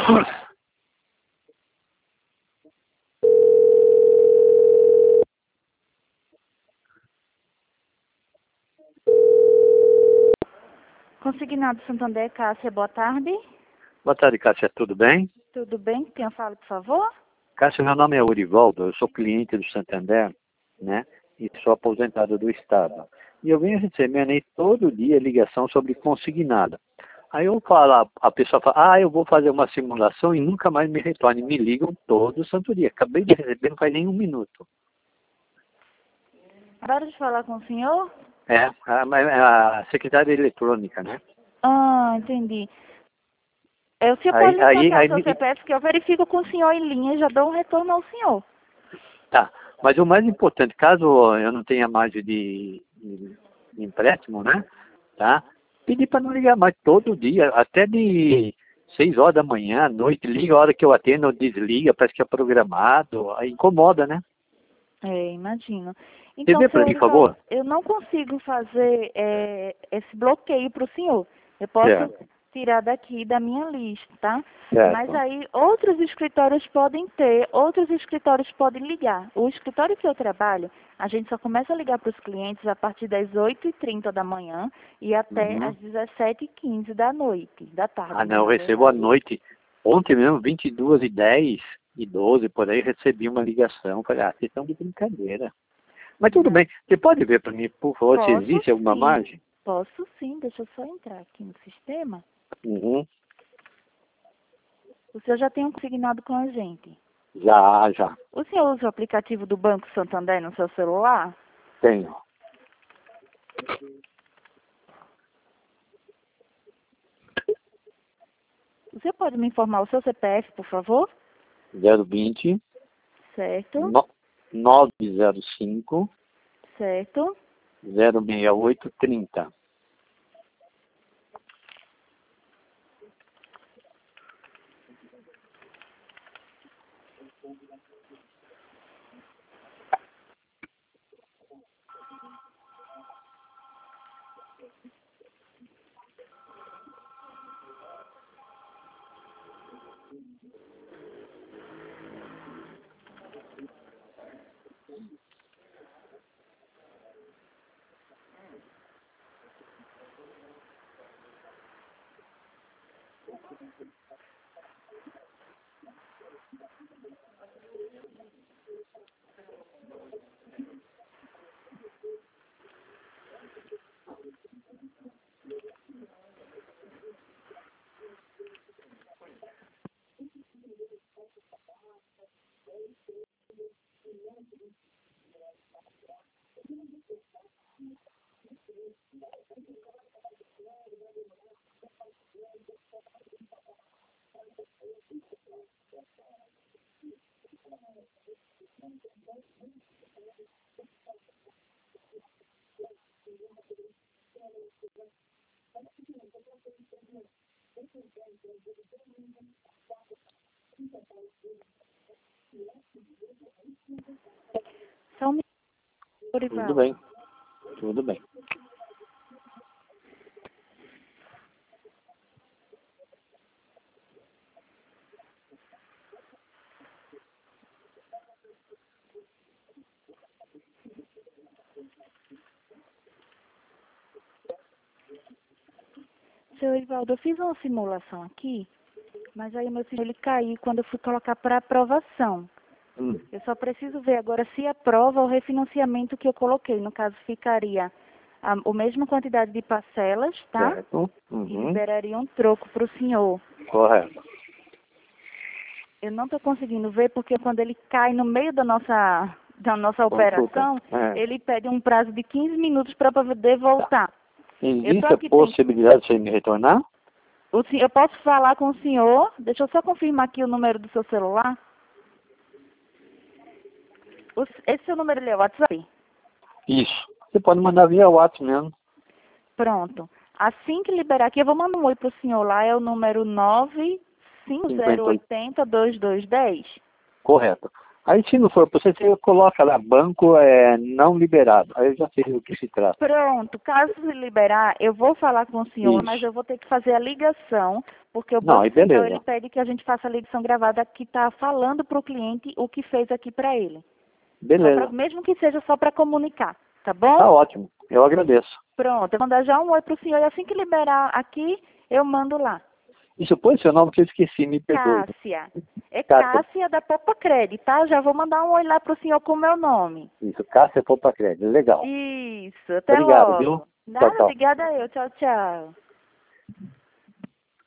Consignado Santander, Cássia, boa tarde. Boa tarde, Cássia, tudo bem? Tudo bem? Quem fala, por favor? Cássia, meu nome é Urivaldo, eu sou cliente do Santander, né? E sou aposentado do Estado. E eu venho recebendo aí todo dia ligação sobre consignado. Aí eu falo, a pessoa fala, eu vou fazer uma simulação e nunca mais me retorna. Me ligam todo santo dia. Acabei de receber, não faz nem um minuto. Para de falar com o senhor? É, a secretária eletrônica, né? Ah, entendi. O senhor pode me passar o seu CPF, que eu verifico com o senhor em linha e já dou um retorno ao senhor. Tá, mas o mais importante, caso eu não tenha margem de empréstimo, né? Tá? Pedir para não ligar mais todo dia, até de 6 horas da manhã, à noite, liga a hora que eu atendo, desliga, parece que é programado, aí incomoda, né? Imagino. Você Então, vê para mim, por favor? eu não consigo fazer esse bloqueio para o senhor. Eu posso Certo. tirar daqui da minha lista, tá? Certo. Mas aí outros escritórios podem ter, outros escritórios podem ligar. O escritório que eu trabalho, a gente só começa a ligar para os clientes a partir das 8h30 da manhã e até às 17h15 da noite, da tarde. Ah, não, eu recebo à noite. Ontem mesmo, 22h10 e 12, por aí, recebi uma ligação. Falei, vocês estão de brincadeira. Mas tudo bem. Você pode ver para mim, por favor, se existe alguma margem? Posso sim, deixa eu só entrar aqui no sistema. Uhum. O senhor já tem um consignado com a gente? Já. O senhor usa o aplicativo do Banco Santander no seu celular? Tenho. O senhor pode me informar o seu CPF, por favor? 020 Certo. 905 Certo. 06830. Só um minuto, Tudo bem. Tudo bem. Seu Ivaldo, eu fiz uma simulação aqui, mas aí meu filho ele caiu quando eu fui colocar para aprovação. Eu só preciso ver agora se aprova o refinanciamento que eu coloquei. No caso, ficaria a mesma quantidade de parcelas, tá? Certo. E liberaria um troco para o senhor. Correto. Eu não estou conseguindo ver porque quando ele cai no meio da nossa operação, ele pede um prazo de 15 minutos para poder voltar. Existe a possibilidade de você me retornar? Eu posso falar com o senhor? Deixa eu só confirmar aqui o número do seu celular. Esse seu número é o WhatsApp? Isso. Você pode mandar via WhatsApp mesmo. Pronto. Assim que liberar aqui, eu vou mandar um oi pro senhor lá, é o número 950802210. Correto. Aí se não for, você coloca lá, banco não liberado. Aí eu já sei do que se trata. Pronto, caso se liberar, eu vou falar com o senhor, Isso. mas eu vou ter que fazer a ligação, porque o Não, Banco aí Central, beleza. ele pede que a gente faça a ligação gravada que está falando para o cliente o que fez aqui para ele. Beleza. Mesmo que seja só para comunicar, tá bom? Tá ótimo. Eu agradeço. Pronto, eu vou mandar já um oi para o senhor e assim que liberar aqui, eu mando lá. Isso, põe seu nome que eu esqueci, me perdoe. Cássia. É Cássia. Cássia da Popacred, tá? Já vou mandar um oi lá para o senhor com o meu nome. Isso, Cássia Popacred. Legal. Isso, até Obrigado, logo. viu? Nada, Tchau, tchau. obrigada eu. Tchau, tchau.